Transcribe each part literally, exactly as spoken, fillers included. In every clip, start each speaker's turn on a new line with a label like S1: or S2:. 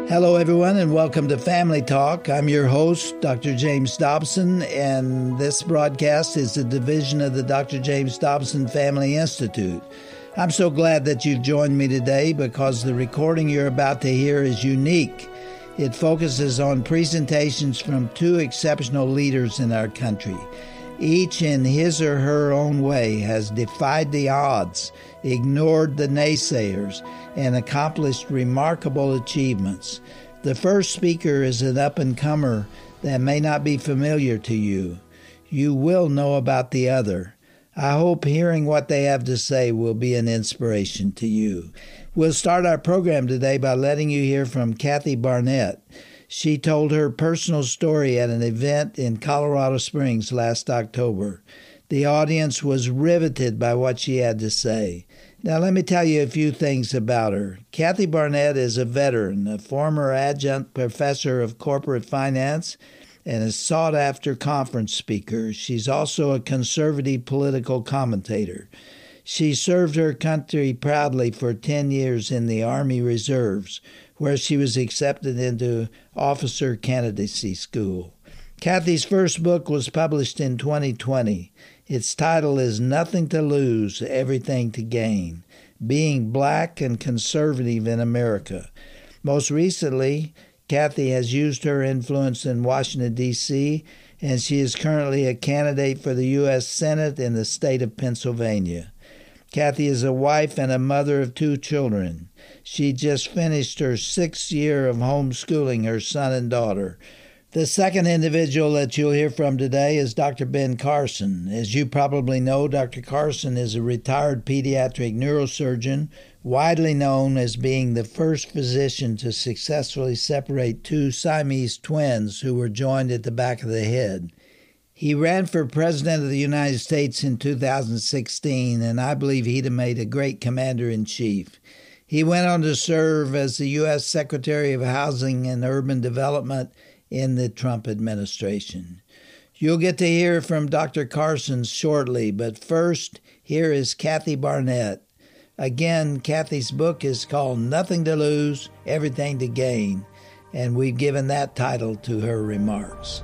S1: Hello, everyone, and welcome to Family Talk. I'm your host, Doctor James Dobson, and this broadcast is a division of the Doctor James Dobson Family Institute. I'm so glad that you've joined me today because the recording you're about to hear is unique. It focuses on presentations from two exceptional leaders in our country. Each in his or her own way has defied the odds, ignored the naysayers, and accomplished remarkable achievements. The first speaker is an up-and-comer that may not be familiar to you. You will know about the other. I hope hearing what they have to say will be an inspiration to you. We'll start our program today by letting you hear from Kathy Barnett. She told her personal story at an event in Colorado Springs last October. The audience was riveted by what she had to say. Now, let me tell you a few things about her. Kathy Barnett is a veteran, a former adjunct professor of corporate finance, and a sought-after conference speaker. She's also a conservative political commentator. She served her country proudly for ten years in the Army Reserves, where she was accepted into officer candidacy school. Kathy's first book was published in twenty twenty. Its title is Nothing to Lose, Everything to Gain, Being Black and Conservative in America. Most recently, Kathy has used her influence in Washington, D C, and she is currently a candidate for the U S Senate in the state of Pennsylvania. Kathy is a wife and a mother of two children. She just finished her sixth year of homeschooling her son and daughter. The second individual that you'll hear from today is Doctor Ben Carson. As you probably know, Doctor Carson is a retired pediatric neurosurgeon, widely known as being the first physician to successfully separate two Siamese twins who were joined at the back of the head. He ran for President of the United States in two thousand sixteen, and I believe he'd have made a great commander-in-chief. He went on to serve as the U S Secretary of Housing and Urban Development in the Trump administration. You'll get to hear from Doctor Carson shortly, but first, here is Kathy Barnett. Again, Kathy's book is called Nothing to Lose, Everything to Gain, and we've given that title to her remarks.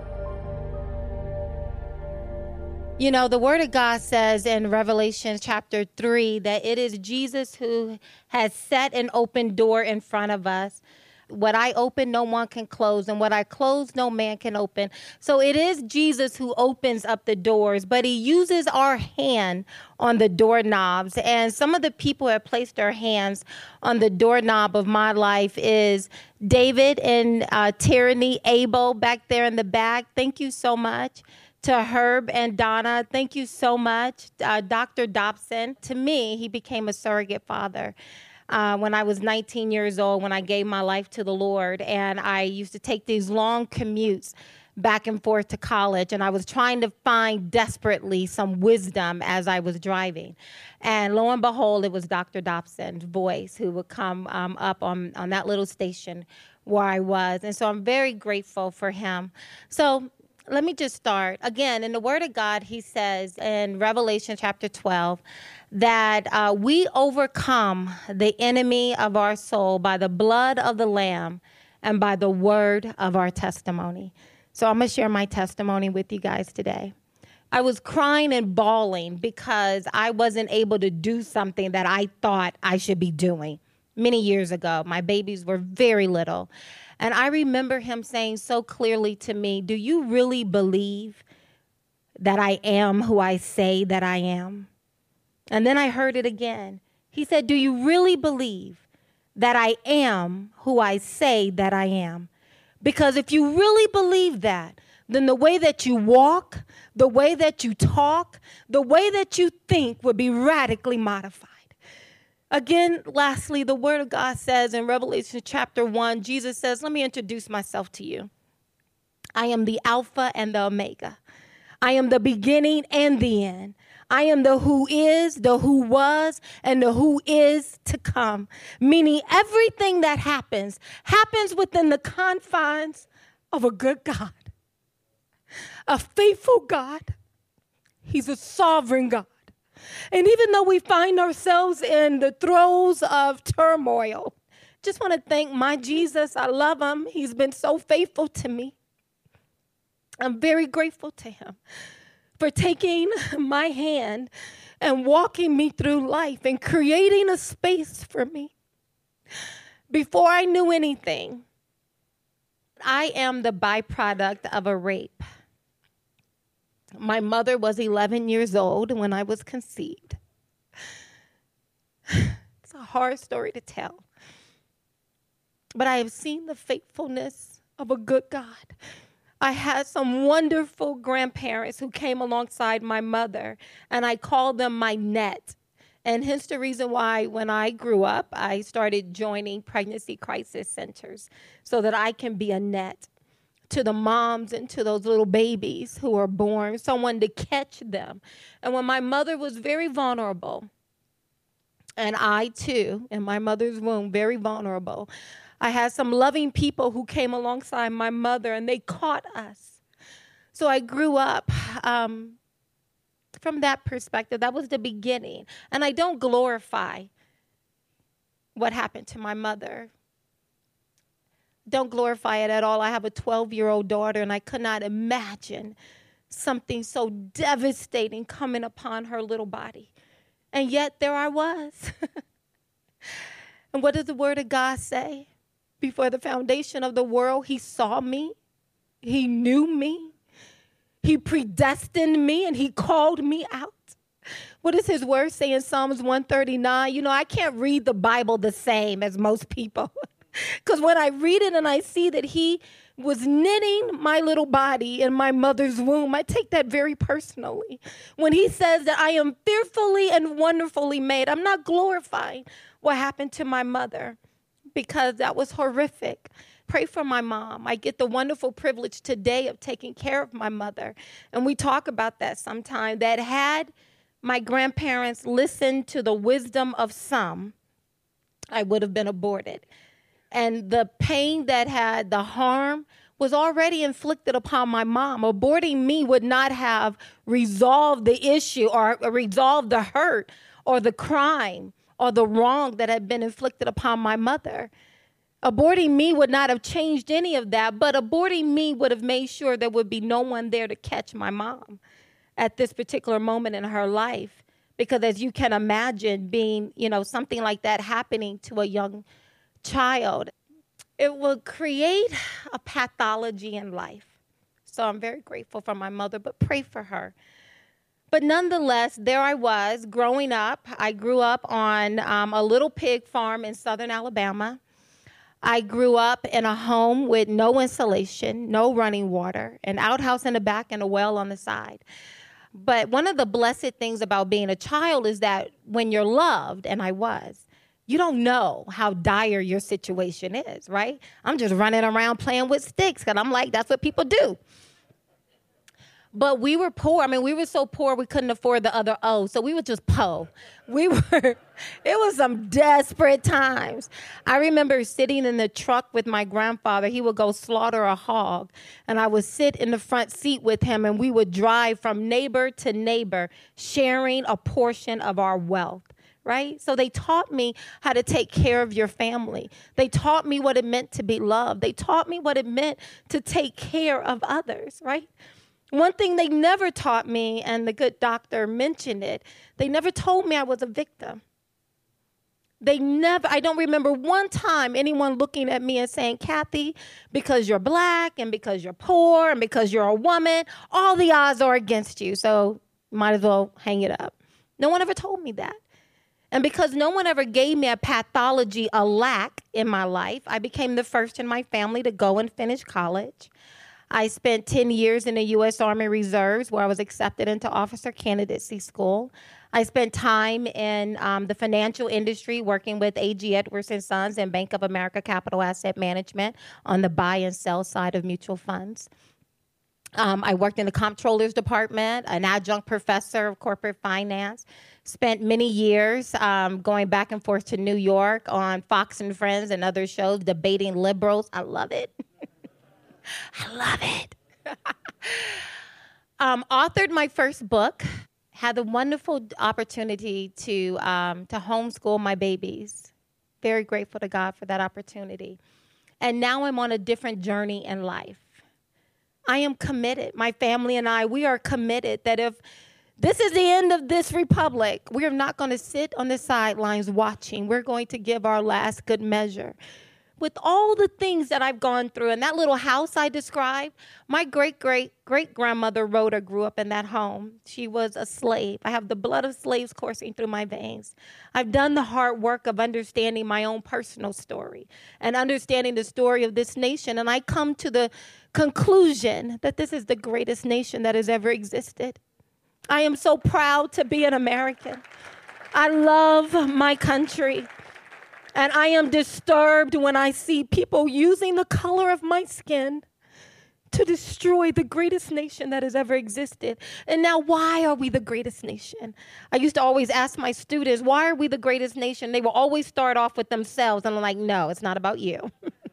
S2: You know, the Word of God says in Revelation chapter three that it is Jesus who has set an open door in front of us. What I open, no one can close, and what I close, no man can open. So it is Jesus who opens up the doors, but he uses our hand on the doorknobs. And some of the people who have placed their hands on the doorknob of my life is David and uh, Tyranny Abel back there in the back. Thank you so much. To Herb and Donna, thank you so much. Uh, Doctor Dobson, to me, he became a surrogate father. Uh, when I was nineteen years old, when I gave my life to the Lord, and I used to take these long commutes back and forth to college, and I was trying to find desperately some wisdom as I was driving. And lo and behold, it was Doctor Dobson's voice who would come um, up on, on that little station where I was. And so I'm very grateful for him. So let me just start. Again, in the Word of God, he says in Revelation chapter twelve that uh, we overcome the enemy of our soul by the blood of the Lamb and by the word of our testimony. So I'm going to share my testimony with you guys today. I was crying and bawling because I wasn't able to do something that I thought I should be doing many years ago. My babies were very little. And I remember him saying so clearly to me, do you really believe that I am who I say that I am? And then I heard it again. He said, do you really believe that I am who I say that I am? Because if you really believe that, then the way that you walk, the way that you talk, the way that you think would be radically modified. Again, lastly, the Word of God says in Revelation chapter one, Jesus says, let me introduce myself to you. I am the Alpha and the Omega. I am the beginning and the end. I am the who is, the who was, and the who is to come. Meaning everything that happens, happens within the confines of a good God. A faithful God. He's a sovereign God. And even though we find ourselves in the throes of turmoil, Just want to thank my Jesus. I love him. He's been so faithful to me. I'm very grateful to him for taking my hand and walking me through life and creating a space for me. Before I knew anything, I am the byproduct of a rape. My mother was eleven years old when I was conceived. It's a hard story to tell. But I have seen the faithfulness of a good God. I had some wonderful grandparents who came alongside my mother, and I call them my net. And hence the reason why when I grew up, I started joining pregnancy crisis centers so that I can be a net to the moms and to those little babies who are born, someone to catch them. And when my mother was very vulnerable, and I too, in my mother's womb, very vulnerable, I had some loving people who came alongside my mother, and they caught us. So I grew up um, from that perspective. That was the beginning. And I don't glorify what happened to my mother. Don't glorify it at all. I have a twelve-year-old daughter, and I could not imagine something so devastating coming upon her little body. And yet there I was. And what does the Word of God say? Before the foundation of the world, he saw me. He knew me. He predestined me, and he called me out. What does his word say in Psalms one thirty-nine? You know, I can't read the Bible the same as most people. Because when I read it and I see that he was knitting my little body in my mother's womb, I take that very personally. When he says that I am fearfully and wonderfully made, I'm not glorifying what happened to my mother, because that was horrific. Pray for my mom. I get the wonderful privilege today of taking care of my mother. And we talk about that sometime, that had my grandparents listened to the wisdom of some, I would have been aborted. And the pain that had the harm was already inflicted upon my mom. Aborting me would not have resolved the issue or resolved the hurt or the crime or the wrong that had been inflicted upon my mother. Aborting me would not have changed any of that, but aborting me would have made sure there would be no one there to catch my mom at this particular moment in her life. Because as you can imagine, being, you know, something like that happening to a young child, it will create a pathology in life. So I'm very grateful for my mother, but pray for her. But nonetheless, there I was growing up. I grew up on um, a little pig farm in southern Alabama. I grew up in a home with no insulation, no running water, an outhouse in the back and a well on the side. But one of the blessed things about being a child is that when you're loved, and I was, you don't know how dire your situation is, right? I'm just running around playing with sticks because I'm like, that's what people do. But we were poor. I mean, we were so poor we couldn't afford the other O, so we were just po. We were, it was some desperate times. I remember sitting in the truck with my grandfather. He would go slaughter a hog, and I would sit in the front seat with him, and we would drive from neighbor to neighbor, sharing a portion of our wealth. Right? So they taught me how to take care of your family. They taught me what it meant to be loved. They taught me what it meant to take care of others, right? One thing they never taught me, and the good doctor mentioned it, they never told me I was a victim. They never, I don't remember one time anyone looking at me and saying, Kathy, because you're black and because you're poor and because you're a woman, all the odds are against you, so might as well hang it up. No one ever told me that. And because no one ever gave me a pathology, a lack in my life, I became the first in my family to go and finish college. I spent ten years in the U S Army Reserves, where I was accepted into officer candidacy school. I spent time in um, the financial industry working with A G Edwards and Sons and Bank of America Capital Asset Management on the buy and sell side of mutual funds. Um, I worked in the comptroller's department, an adjunct professor of corporate finance. Spent many years um, going back and forth to New York on Fox and Friends and other shows, debating liberals. I love it. I love it. um, authored my first book. Had the wonderful opportunity to um, to homeschool my babies. very grateful to God for that opportunity. And now I'm on a different journey in life. I am committed. My family and I, we are committed that if this is the end of this republic, we are not going to sit on the sidelines watching. We're going to give our last good measure. With all the things that I've gone through, and that little house I described, my great-great-great-grandmother Rhoda grew up in that home. She was a slave. I have the blood of slaves coursing through my veins. I've done the hard work of understanding my own personal story and understanding the story of this nation, and I come to the conclusion that this is the greatest nation that has ever existed. I am so proud to be an American. I love my country. And I am disturbed when I see people using the color of my skin to destroy the greatest nation that has ever existed. And now, why are we the greatest nation? I used to always ask my students, why are we the greatest nation? They will always start off with themselves. And I'm like, no, it's not about you.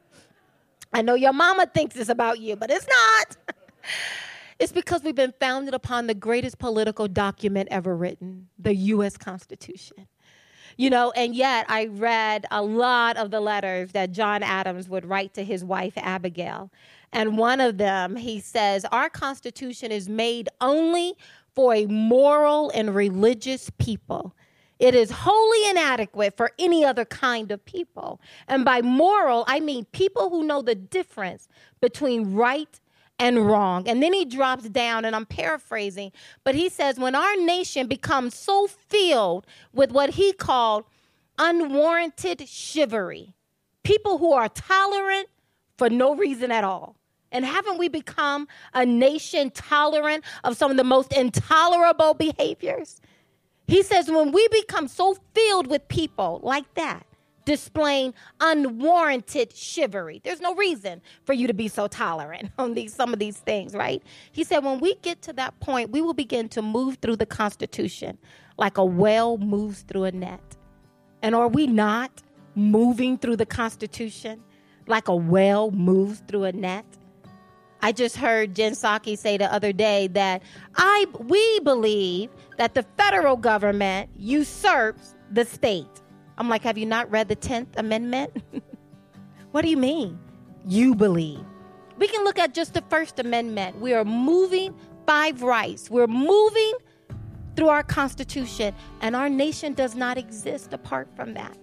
S2: I know your mama thinks it's about you, but it's not. It's because we've been founded upon the greatest political document ever written, the U S Constitution. You know, and yet I read a lot of the letters that John Adams would write to his wife, Abigail. And one of them, he says, our Constitution is made only for a moral and religious people. It is wholly inadequate for any other kind of people. And by moral, I mean people who know the difference between right and wrong. And then he drops down, and I'm paraphrasing, but he says, when our nation becomes so filled with what he called unwarranted chivalry, people who are tolerant for no reason at all. And haven't we become a nation tolerant of some of the most intolerable behaviors? He says, when we become so filled with people like that, displaying unwarranted chivalry. There's no reason for you to be so tolerant on these some of these things, right? He said, when we get to that point, we will begin to move through the Constitution like a whale moves through a net. And are we not moving through the Constitution like a whale moves through a net? I just heard Jen Psaki say the other day that I we believe that the federal government usurps the state. I'm like, have you not read the tenth Amendment? What do you mean? You believe. We can look at just the First Amendment. We are moving five rights. We're moving through our Constitution, and our nation does not exist apart from that.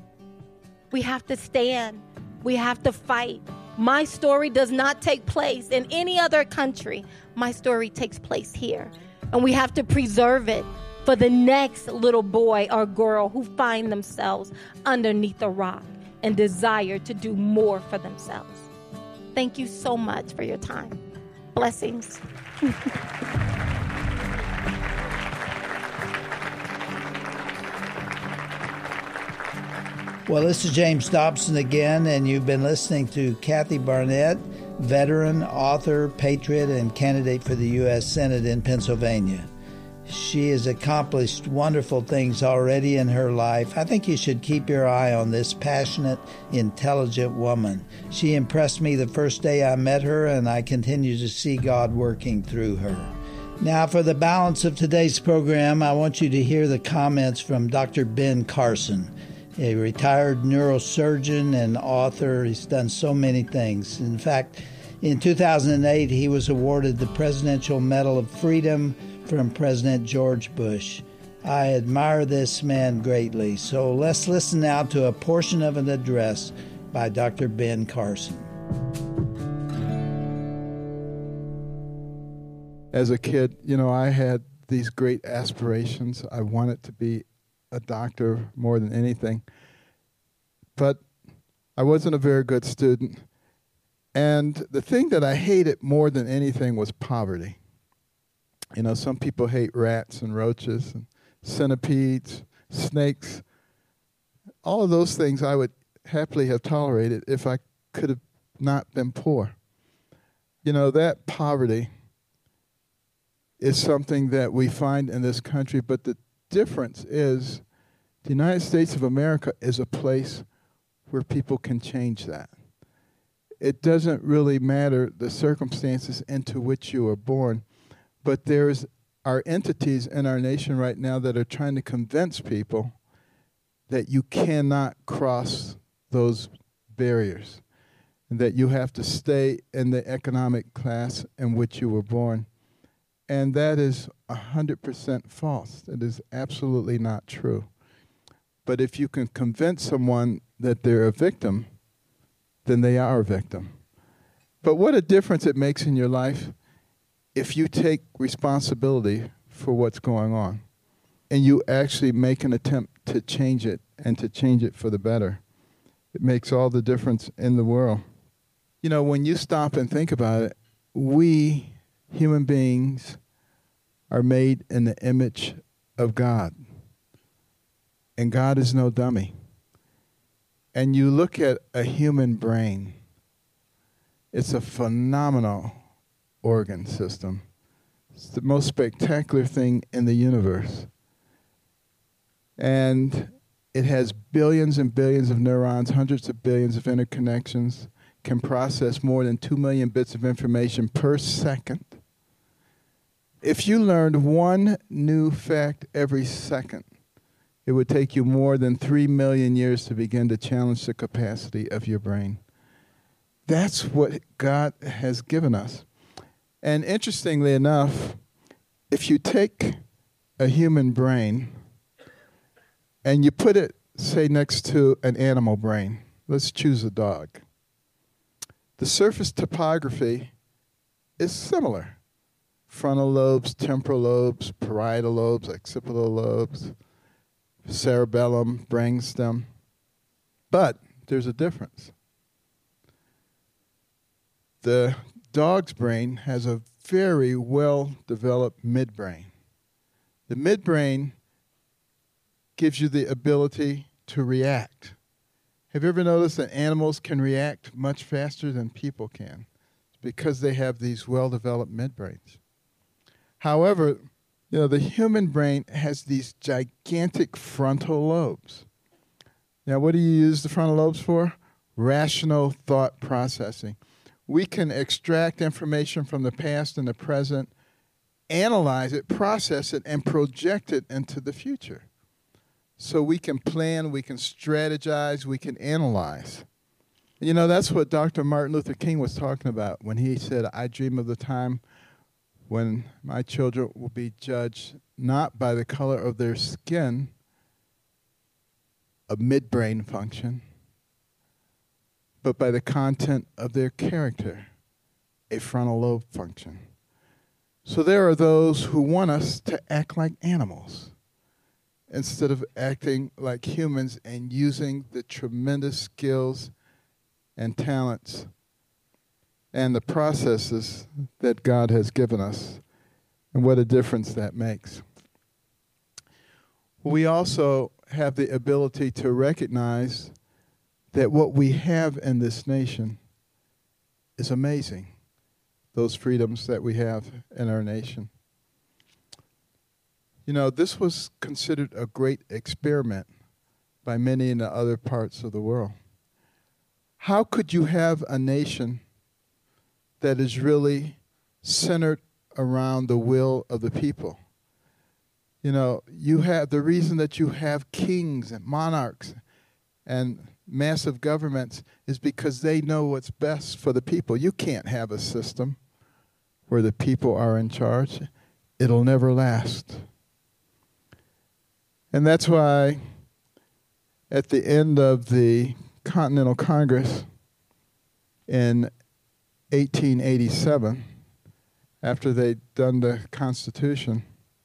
S2: We have to stand. We have to fight. My story does not take place in any other country. My story takes place here, and we have to preserve it for the next little boy or girl who find themselves underneath a rock and desire to do more for themselves. Thank you so much for your time. Blessings.
S1: Well, this is James Dobson again, and you've been listening to Kathy Barnett, veteran, author, patriot, and candidate for the U S Senate in Pennsylvania. She has accomplished wonderful things already in her life. I think you should keep your eye on this passionate, intelligent woman. She impressed me the first day I met her, and I continue to see God working through her. Now, for the balance of today's program, I want you to hear the comments from Doctor Ben Carson, a retired neurosurgeon and author. He's done so many things. In fact, in two thousand eight, he was awarded the Presidential Medal of Freedom from President George Bush. I admire this man greatly. So let's listen now to a portion of an address by Doctor Ben Carson.
S3: As a kid, you know, I had these great aspirations. I wanted to be a doctor more than anything. But I wasn't a very good student. And the thing that I hated more than anything was poverty. You know, some people hate rats and roaches and centipedes, snakes. All of those things I would happily have tolerated if I could have not been poor. You know, that poverty is something that we find in this country, but the difference is the United States of America is a place where people can change that. It doesn't really matter the circumstances into which you were born. But there's are entities in our nation right now that are trying to convince people that you cannot cross those barriers, and that you have to stay in the economic class in which you were born. And that is one hundred percent false. It is absolutely not true. But if you can convince someone that they're a victim, then they are a victim. But what a difference it makes in your life if you take responsibility for what's going on and you actually make an attempt to change it and to change it for the better. It makes all the difference in the world. You know, when you stop and think about it, we human beings are made in the image of God. And God is no dummy. And you look at a human brain, it's a phenomenal organ system. It's the most spectacular thing in the universe. And it has billions and billions of neurons, hundreds of billions of interconnections, can process more than two million bits of information per second. If you learned one new fact every second, it would take you more than three million years to begin to challenge the capacity of your brain. That's what God has given us. And interestingly enough, if you take a human brain and you put it, say, next to an animal brain, let's choose a dog, the surface topography is similar. Frontal lobes, temporal lobes, parietal lobes, occipital lobes, cerebellum, brainstem. But there's a difference. The dog's brain has a very well-developed midbrain. The midbrain gives you the ability to react. Have you ever noticed that animals can react much faster than people can? It's because they have these well-developed midbrains. However, you know, the human brain has these gigantic frontal lobes. Now, what do you use the frontal lobes for? Rational thought processing. We can extract information from the past and the present, analyze it, process it, and project it into the future. So we can plan, we can strategize, we can analyze. You know, that's what Doctor Martin Luther King was talking about when he said, I dream of the time when my children will be judged not by the color of their skin, a midbrain function, but by the content of their character, a frontal lobe function. So there are those who want us to act like animals instead of acting like humans and using the tremendous skills and talents and the processes that God has given us, and what a difference that makes. We also have the ability to recognize that what we have in this nation is amazing, those freedoms that we have in our nation. You know, this was considered a great experiment by many in the other parts of the world. How could you have a nation that is really centered around the will of the people? You know, you have the reason that you have kings and monarchs and massive governments is because they know what's best for the people. You can't have a system where the people are in charge. It'll never last. And that's why at the end of the Continental Congress in eighteen eighty-seven, after they'd done the Constitution,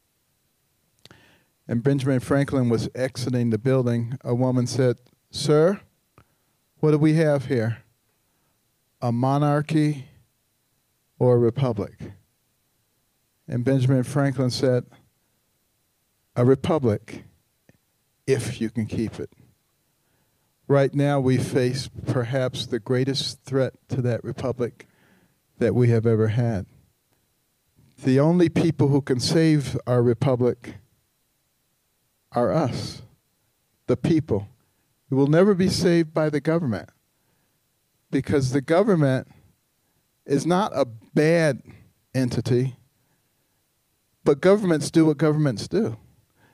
S3: and Benjamin Franklin was exiting the building, a woman said, "Sir, what do we have here? A monarchy or a republic?" And Benjamin Franklin said, "A republic, if you can keep it." Right now we face perhaps the greatest threat to that republic that we have ever had. The only people who can save our republic are us, the people. It will never be saved by the government, because the government is not a bad entity, but governments do what governments do.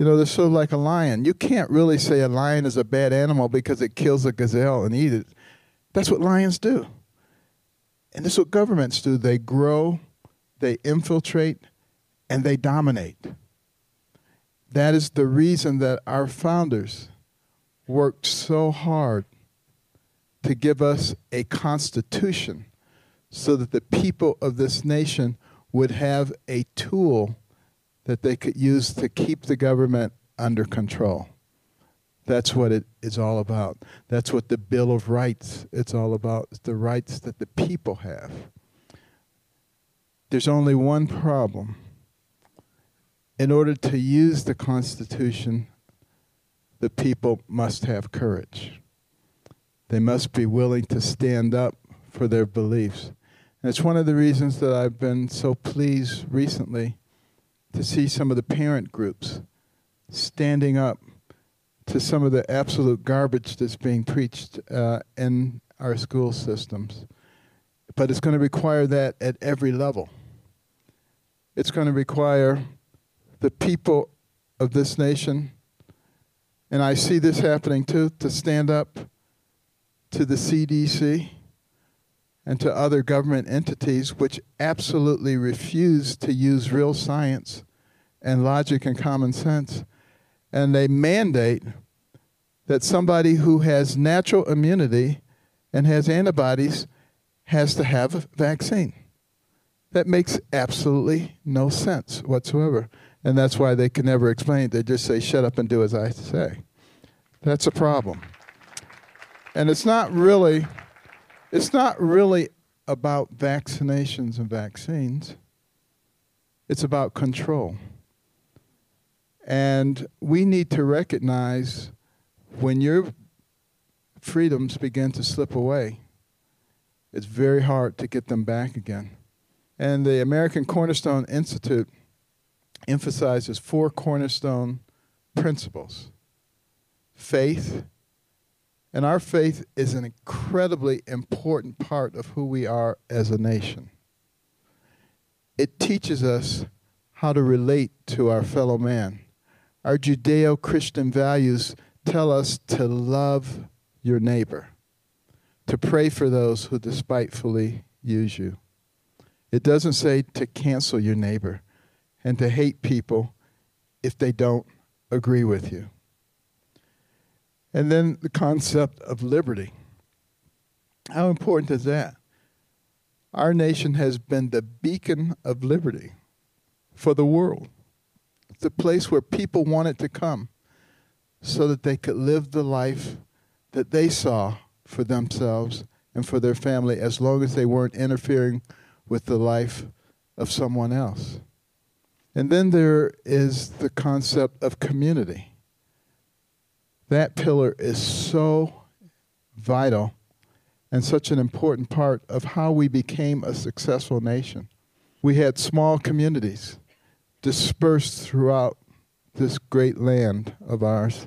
S3: You know, they're sort of like a lion. You can't really say a lion is a bad animal because it kills a gazelle and eats it. That's what lions do. And this is what governments do. They grow, they infiltrate, and they dominate. That is the reason that our founders worked so hard to give us a constitution so that the people of this nation would have a tool that they could use to keep the government under control. That's what it is all about. That's what the Bill of Rights is all about. It's the rights that the people have. There's only one problem. In order to use the Constitution, the people must have courage. They must be willing to stand up for their beliefs. And it's one of the reasons that I've been so pleased recently to see some of the parent groups standing up to some of the absolute garbage that's being preached uh, in our school systems. But it's going to require that at every level. It's going to require the people of this nation, and I see this happening too, to stand up to the C D C and to other government entities which absolutely refuse to use real science and logic and common sense. And they mandate that somebody who has natural immunity and has antibodies has to have a vaccine. That makes absolutely no sense whatsoever. And that's why they can never explain it. They just say, shut up and do as I say. That's a problem. And it's not really, it's not really about vaccinations and vaccines. It's about control. And we need to recognize when your freedoms begin to slip away, it's very hard to get them back again. And the American Cornerstone Institute emphasizes four cornerstone principles. Faith, and our faith is an incredibly important part of who we are as a nation. It teaches us how to relate to our fellow man. Our Judeo-Christian values tell us to love your neighbor, to pray for those who despitefully use you. It doesn't say to cancel your neighbor and to hate people if they don't agree with you. And then the concept of liberty. How important is that? Our nation has been the beacon of liberty for the world. It's a place where people wanted to come so that they could live the life that they saw for themselves and for their family, as long as they weren't interfering with the life of someone else. And then there is the concept of community. That pillar is so vital and such an important part of how we became a successful nation. We had small communities dispersed throughout this great land of ours.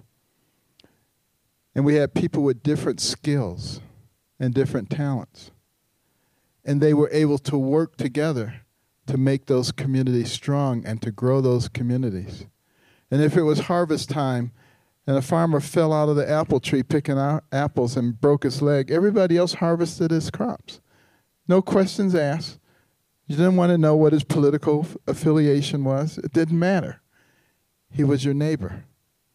S3: And we had people with different skills and different talents. And they were able to work together to make those communities strong and to grow those communities. And if it was harvest time and a farmer fell out of the apple tree picking out apples and broke his leg, everybody else harvested his crops. No questions asked. You didn't want to know what his political affiliation was. It didn't matter. He was your neighbor.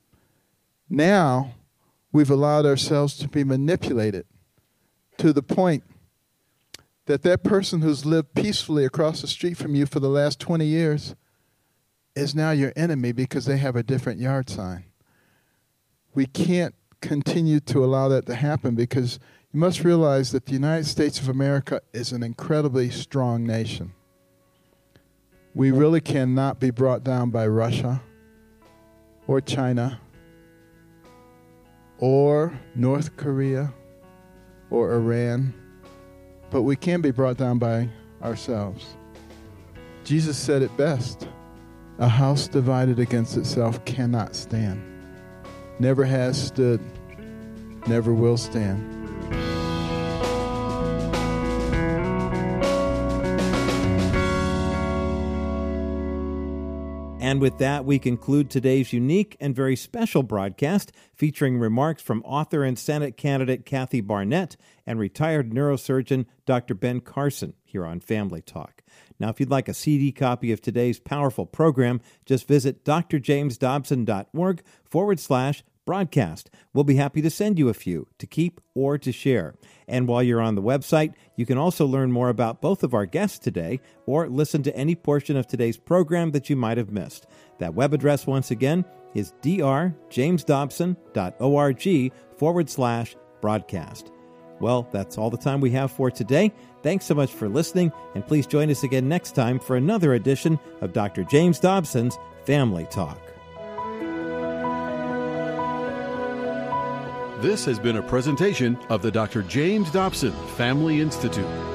S3: Now, we've allowed ourselves to be manipulated to the point that that person who's lived peacefully across the street from you for the last twenty years is now your enemy because they have a different yard sign. We can't continue to allow that to happen, because you must realize that the United States of America is an incredibly strong nation. We really cannot be brought down by Russia or China or North Korea or Iran, but we can be brought down by ourselves. Jesus said it best: a house divided against itself cannot stand. Never has stood, never will stand.
S4: And And with that, we conclude today's unique and very special broadcast featuring remarks from author and Senate candidate Kathy Barnett and retired neurosurgeon Doctor Ben Carson here on Family Talk. Now, if you'd like a C D copy of today's powerful program, just visit drjamesdobson.org forward slash broadcast. We'll be happy to send you a few to keep or to share. And while you're on the website, you can also learn more about both of our guests today or listen to any portion of today's program that you might have missed. That web address, once again, is drjamesdobson.org forward slash broadcast. Well, that's all the time we have for today. Thanks so much for listening, and please join us again next time for another edition of Doctor James Dobson's Family Talk.
S5: This has been a presentation of the Doctor James Dobson Family Institute.